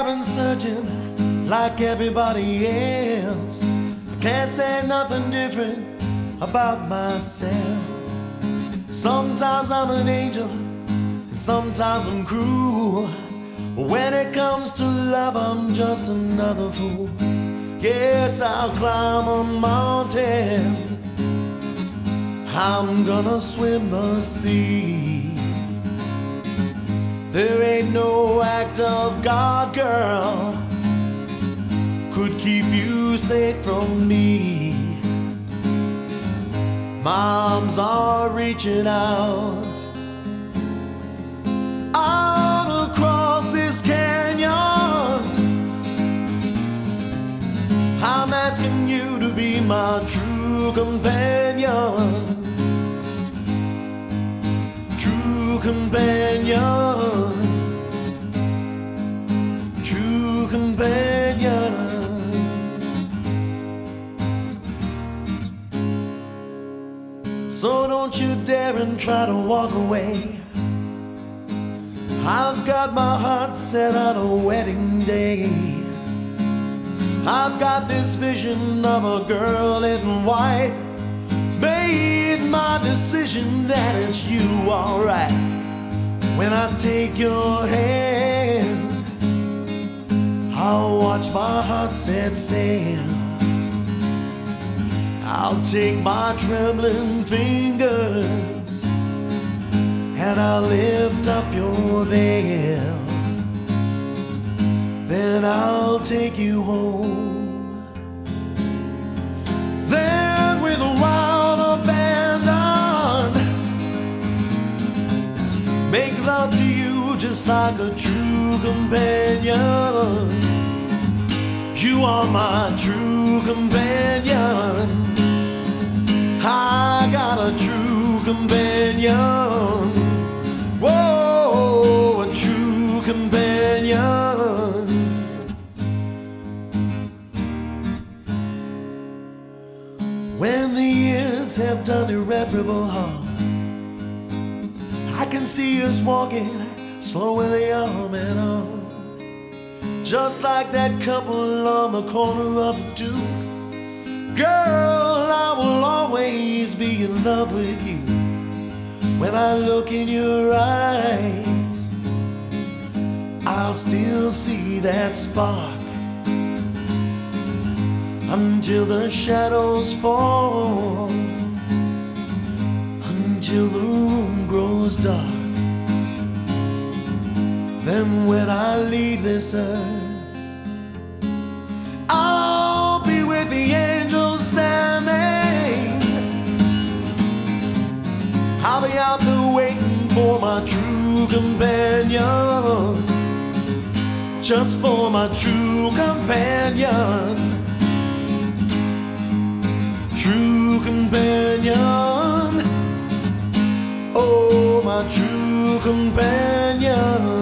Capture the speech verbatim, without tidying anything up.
I've been searching like everybody else. I can't say nothing different about myself. Sometimes I'm an angel, and sometimes I'm cruel. But when it comes to love, I'm just another fool. Yes, I'll climb a mountain, I'm gonna swim the sea. There ain't no act of God, girl, could keep you safe from me. My arms are reaching out, out across this canyon. I'm asking you to be my true companion. True companion, true companion. So don't you dare and try to walk away. I've got my heart set on a wedding day. I've got this vision of a girl in white. Made my decision that it's you, alright. When I take your hand, I'll watch my heart set sail. I'll take my trembling fingers and I'll lift up your veil. Then I'll take you home. Then with a wild abandon, make love to you just like a true companion. You are my true companion. I got a true companion. Whoa, a true companion. When the years have done irreparable harm, I can see us walking slowly arm in arm, just like that couple on the corner of a Duke. Girl, I will always be in love with you. When I look in your eyes, I'll still see that spark. Until the shadows fall, until the room grows dark. Then when I leave this earth, I'll be with the angels standing. I'll be out there waiting for my true companion. Just for my true companion. True companion, oh my true companion.